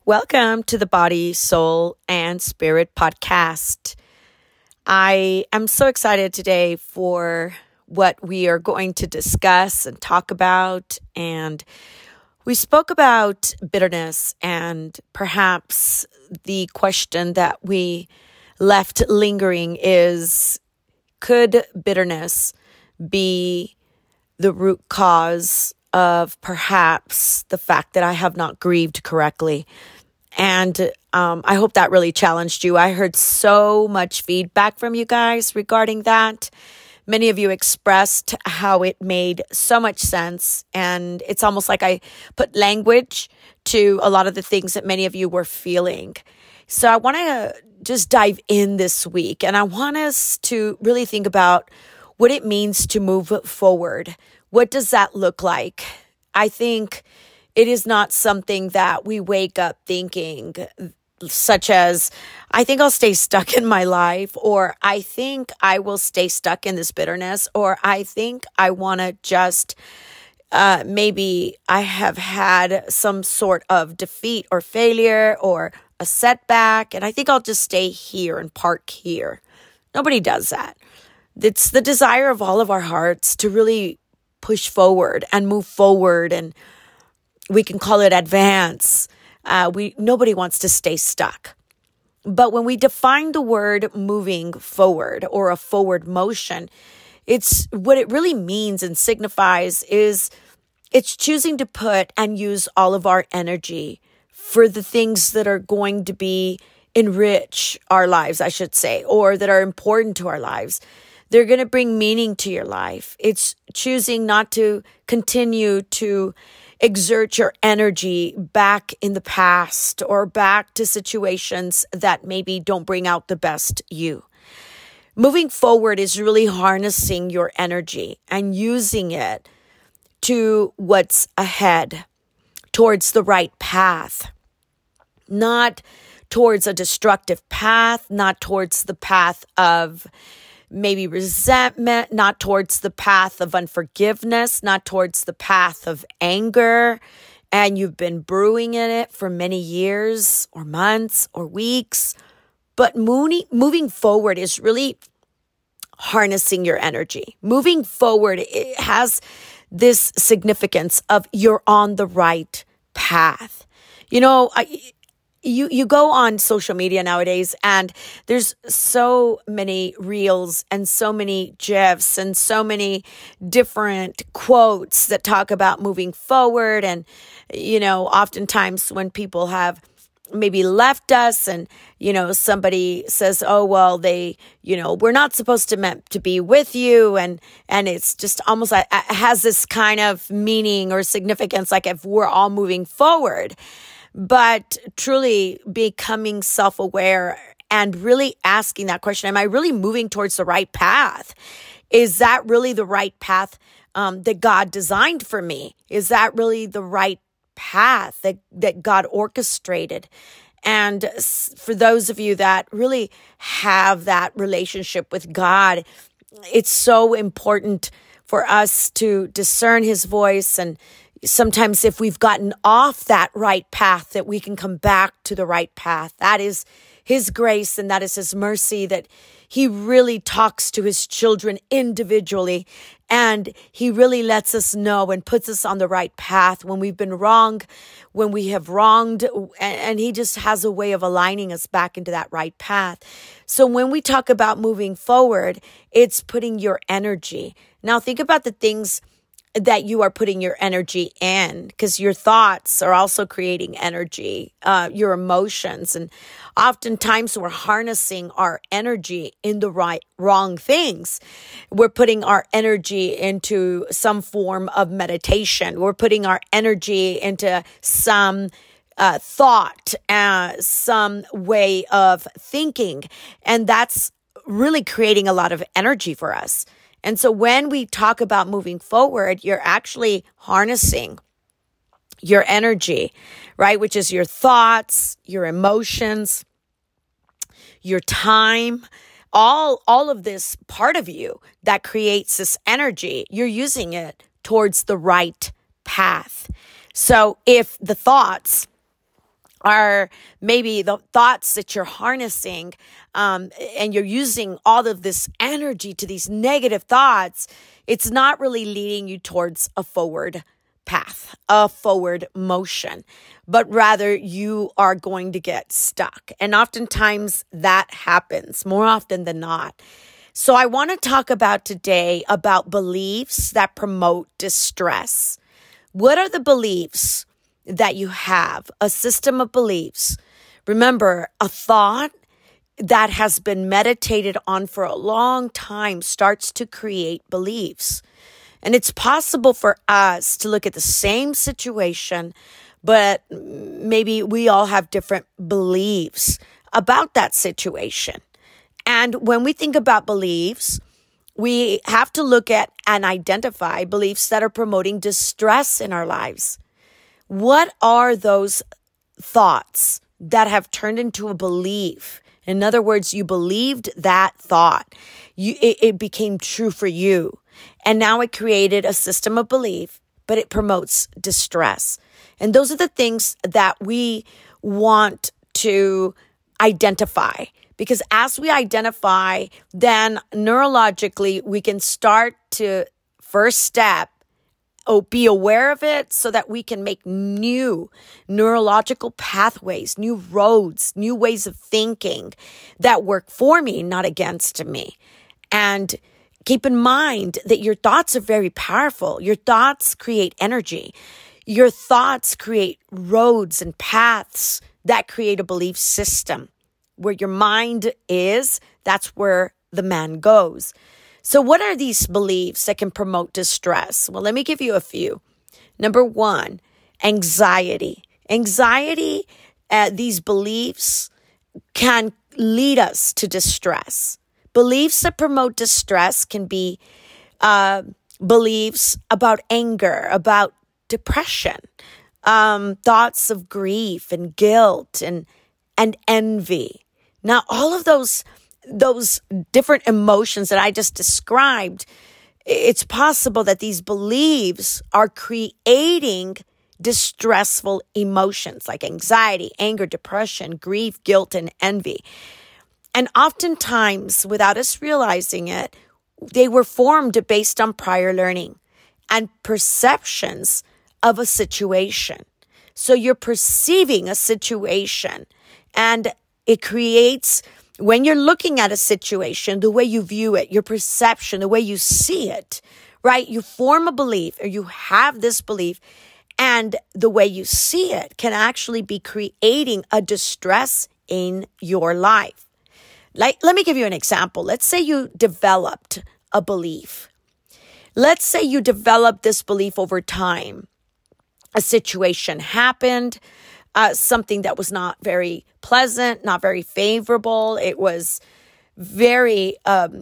Welcome to the Body, Soul, and Spirit podcast. I am so excited today for what we are going to discuss and talk about. And we spoke about bitterness, and perhaps the question that we left lingering is, could bitterness be the root cause of perhaps the fact that I have not grieved correctly? And I hope that really challenged you. I heard so much feedback from you guys regarding that. Many of you expressed how it made so much sense. And it's almost like I put language to a lot of the things that many of you were feeling. So I want to just dive in this week. And I want us to really think about what it means to move forward. What does that look like? I think it is not something that we wake up thinking, such as, I think I'll stay stuck in my life, or I think I will stay stuck in this bitterness, or I think I want to just, maybe I have had some sort of defeat or failure or a setback, and I think I'll just stay here and park here. Nobody does that. It's the desire of all of our hearts to really push forward and move forward, and we can call it advance. Nobody wants to stay stuck. But when we define the word moving forward or a forward motion, it's what it really means and signifies is it's choosing to put and use all of our energy for the things that are going to enrich our lives, I should say, or that are important to our lives. They're going to bring meaning to your life. It's choosing not to continue to exert your energy back in the past or back to situations that maybe don't bring out the best you. Moving forward is really harnessing your energy and using it to what's ahead, towards the right path, not towards a destructive path, not towards the path of maybe resentment, not towards the path of unforgiveness, not towards the path of anger, and you've been brewing in it for many years or months or weeks. But moving forward is really harnessing your energy. Moving forward, it has this significance of you're on the right path. You know, You go on social media nowadays, and there's so many reels and so many GIFs and so many different quotes that talk about moving forward. And, oftentimes when people have maybe left us and, somebody says, oh, well, we're not supposed to meant to be with you. And it's just almost like it has this kind of meaning or significance, like if we're all moving forward. But truly becoming self-aware and really asking that question, am I really moving towards the right path? Is that really the right path that God designed for me? Is that really the right path that God orchestrated? And for those of you that really have that relationship with God, it's so important for us to discern His voice, and sometimes if we've gotten off that right path, that we can come back to the right path. That is His grace and that is His mercy, that He really talks to His children individually, and He really lets us know and puts us on the right path when we've been wrong, when we have wronged, and He just has a way of aligning us back into that right path. So when we talk about moving forward, it's putting your energy. Now think about the things that you are putting your energy in, because your thoughts are also creating energy, your emotions. And oftentimes we're harnessing our energy in the wrong things. We're putting our energy into some form of meditation. We're putting our energy into some thought, some way of thinking. And that's really creating a lot of energy for us. And so when we talk about moving forward, you're actually harnessing your energy, right? Which is your thoughts, your emotions, your time, all of this part of you that creates this energy. You're using it towards the right path. So if the thoughts are maybe the thoughts that you're harnessing, and you're using all of this energy to these negative thoughts, it's not really leading you towards a forward path, a forward motion, but rather you are going to get stuck. And oftentimes that happens more often than not. So I want to talk about today about beliefs that promote distress. What are the beliefs that you have? A system of beliefs. Remember, a thought that has been meditated on for a long time starts to create beliefs. And it's possible for us to look at the same situation, but maybe we all have different beliefs about that situation. And when we think about beliefs, we have to look at and identify beliefs that are promoting distress in our lives. What are those thoughts that have turned into a belief? In other words, you believed that thought. It became true for you. And now it created a system of belief, but it promotes distress. And those are the things that we want to identify. Because as we identify, then neurologically, we can start to first step, be aware of it so that we can make new neurological pathways, new roads, new ways of thinking that work for me, not against me. And keep in mind that your thoughts are very powerful. Your thoughts create energy. Your thoughts create roads and paths that create a belief system. Where your mind is, that's where the man goes. So what are these beliefs that can promote distress? Well, let me give you a few. Number one, anxiety. Anxiety, these beliefs can lead us to distress. Beliefs that promote distress can be beliefs about anger, about depression, thoughts of grief and guilt and envy. Now, all of those different emotions that I just described, it's possible that these beliefs are creating distressful emotions like anxiety, anger, depression, grief, guilt, and envy. And oftentimes, without us realizing it, they were formed based on prior learning and perceptions of a situation. So you're perceiving a situation, and it creates, when you're looking at a situation, the way you view it, your perception, the way you see it, right? You form a belief, or you have this belief, and the way you see it can actually be creating a distress in your life. Like, let me give you an example. Let's say you developed a belief. Let's say you developed this belief over time. A situation happened, something that was not very pleasant, not very favorable. It was very,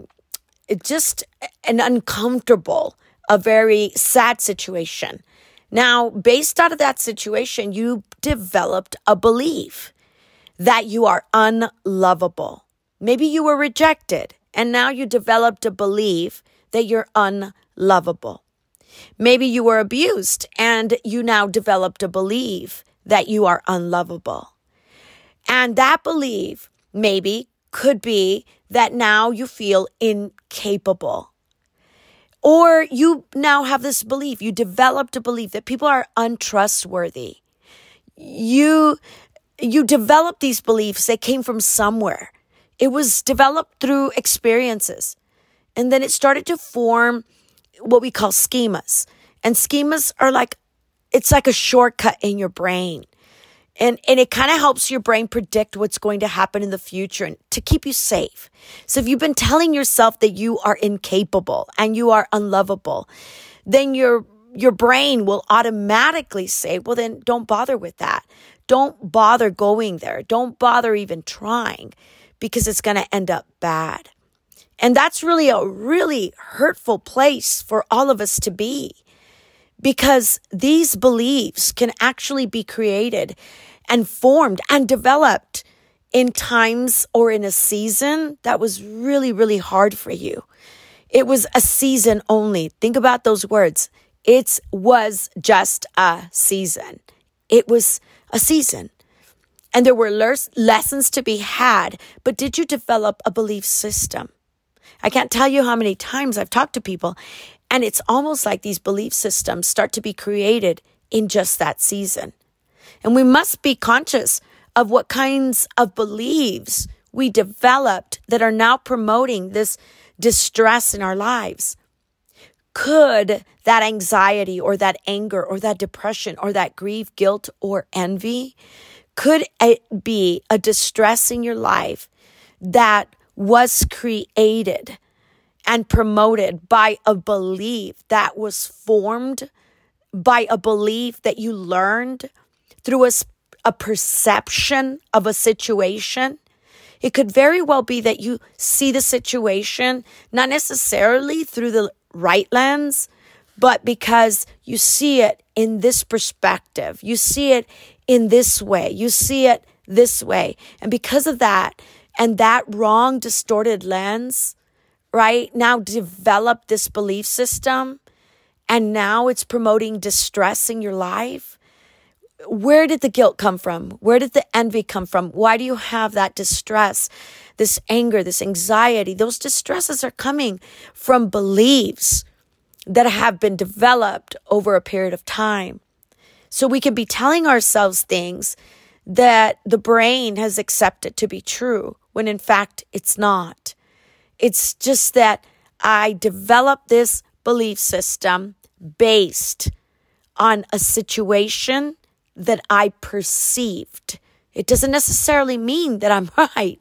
just an uncomfortable, a very sad situation. Now, based out of that situation, you developed a belief that you are unlovable. Maybe you were rejected, and now you developed a belief that you're unlovable. Maybe you were abused, and you now developed a belief that you are unlovable. And that belief maybe could be that now you feel incapable. Or you now have this belief, you developed a belief that people are untrustworthy. You developed these beliefs that came from somewhere. It was developed through experiences. And then it started to form what we call schemas. And schemas are it's like a shortcut in your brain. And it kind of helps your brain predict what's going to happen in the future and to keep you safe. So if you've been telling yourself that you are incapable and you are unlovable, then your brain will automatically say, well, then don't bother with that. Don't bother going there. Don't bother even trying, because it's going to end up bad. And that's really a really hurtful place for all of us to be, because these beliefs can actually be created and formed and developed in times or in a season that was really, really hard for you. It was a season only. Think about those words. It was just a season. It was a season. and there were lessons to be had, but did you develop a belief system? I can't tell you how many times I've talked to people, and it's almost like these belief systems start to be created in just that season. And we must be conscious of what kinds of beliefs we developed that are now promoting this distress in our lives. Could that anxiety or that anger or that depression or that grief, guilt, or envy, could it be a distress in your life that was created and promoted by a belief that was formed by a belief that you learned through a perception of a situation? It could very well be that you see the situation not necessarily through the right lens, but because you see it in this perspective. You see it in this way. You see it this way. And because of that, and that wrong, distorted lens, right, now develop this belief system, and now it's promoting distress in your life. Where did the guilt come from? Where did the envy come from? Why do you have that distress, this anger, this anxiety? Those distresses are coming from beliefs that have been developed over a period of time. So we can be telling ourselves things that the brain has accepted to be true, when in fact it's not. It's just that I developed this belief system based on a situation that I perceived. It doesn't necessarily mean that I'm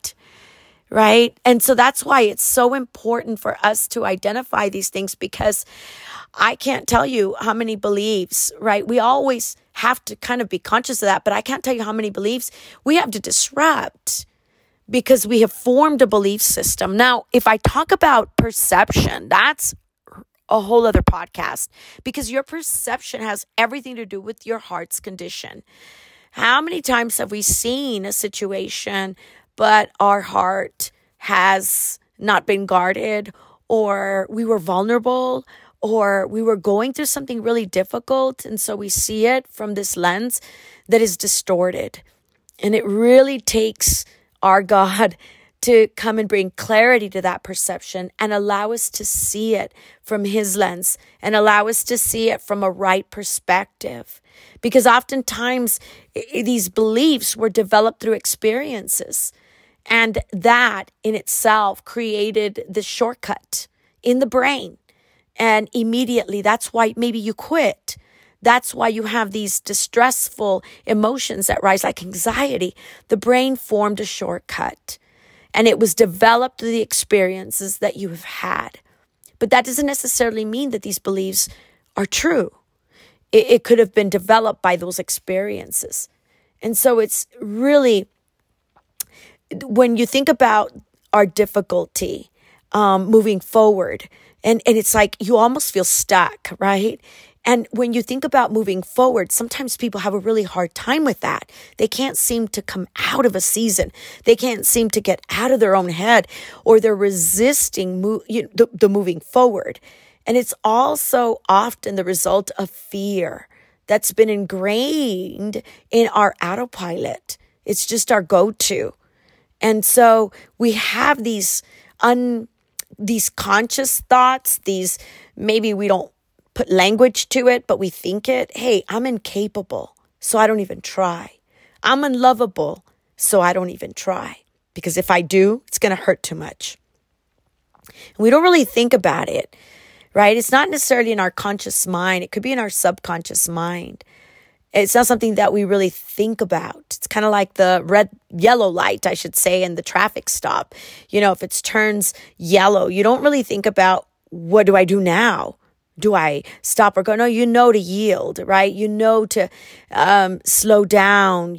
right? And so that's why it's so important for us to identify these things, because I can't tell you how many beliefs, right? We always have to kind of be conscious of that, but I can't tell you how many beliefs we have to disrupt because we have formed a belief system. Now, if I talk about perception, that's a whole other podcast, because your perception has everything to do with your heart's condition. How many times have we seen a situation, but our heart has not been guarded, or we were vulnerable, or we were going through something really difficult, and so we see it from this lens that is distorted. And it really takes our God to come and bring clarity to that perception and allow us to see it from His lens and allow us to see it from a right perspective. Because oftentimes these beliefs were developed through experiences, and that in itself created the shortcut in the brain. And immediately, that's why maybe you quit. That's why you have these distressful emotions that rise like anxiety. The brain formed a shortcut. And it was developed through the experiences that you have had. But that doesn't necessarily mean that these beliefs are true. It could have been developed by those experiences. And so it's really, when you think about our difficulty moving forward, and it's like you almost feel stuck, right? And when you think about moving forward, sometimes people have a really hard time with that. They can't seem to come out of a season. They can't seem to get out of their own head, or they're resisting the moving forward. And it's also often the result of fear that's been ingrained in our autopilot. It's just our go-to. And so we have these conscious thoughts, maybe we don't put language to it, but we think it. Hey, I'm incapable, so I don't even try. I'm unlovable, so I don't even try. Because if I do, it's going to hurt too much. And we don't really think about it, right? It's not necessarily in our conscious mind. It could be in our subconscious mind. It's not something that we really think about. It's kind of like the yellow light, I should say, and the traffic stop. If it turns yellow, you don't really think about, what do I do now? Do I stop or go? No, to yield, right? To slow down,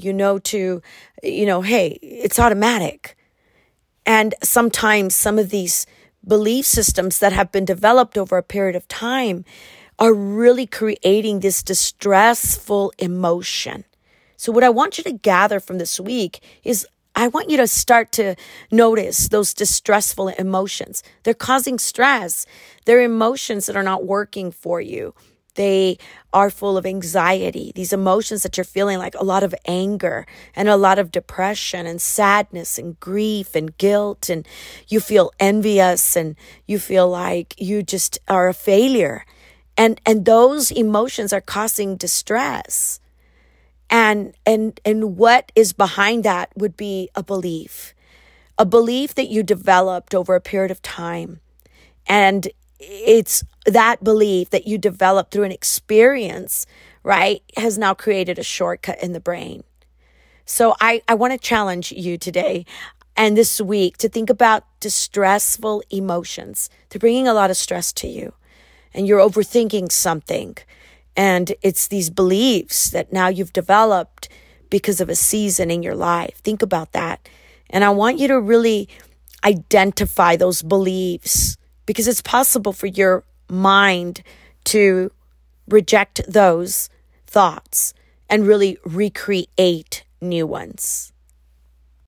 hey, it's automatic. And sometimes some of these belief systems that have been developed over a period of time are really creating this distressful emotion. So what I want you to gather from this week is I want you to start to notice those distressful emotions. They're causing stress. They're emotions that are not working for you. They are full of anxiety, these emotions that you're feeling, like a lot of anger and a lot of depression and sadness and grief and guilt. And you feel envious and you feel like you just are a failure. And those emotions are causing distress. And what is behind that would be a belief that you developed over a period of time. And it's that belief that you developed through an experience, right, has now created a shortcut in the brain. So I want to challenge you today and this week to think about distressful emotions. They're bringing a lot of stress to you, and you're overthinking something. And it's these beliefs that now you've developed because of a season in your life. Think about that. And I want you to really identify those beliefs, because it's possible for your mind to reject those thoughts and really recreate new ones.